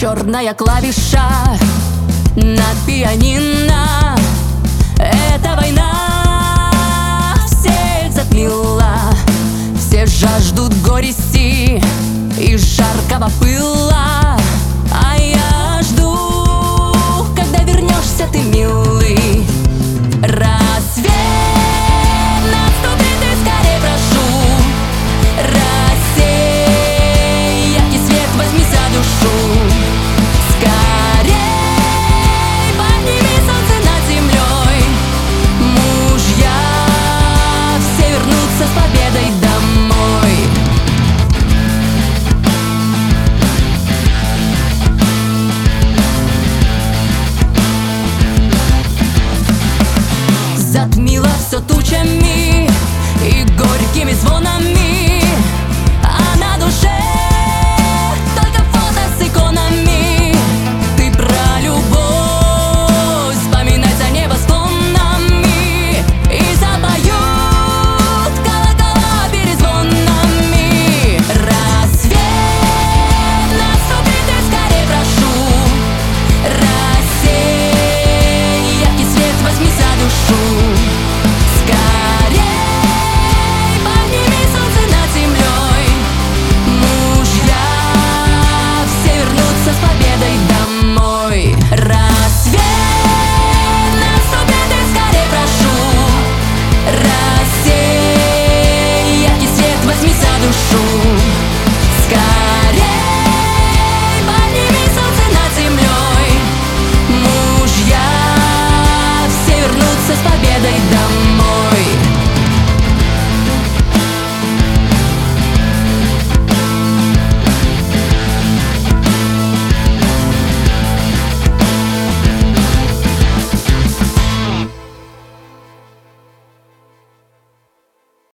черная клавиша на пианино. Эта война всех затмила. Все жаждут горести и жаркого пыла, а я жду, когда вернешься ты, милый. Рассвет наступит, и скорей прошу, рассей яркий свет, возьми за душу. Скорей подними солнце над землей, мужья все вернутся с победой домой. Затми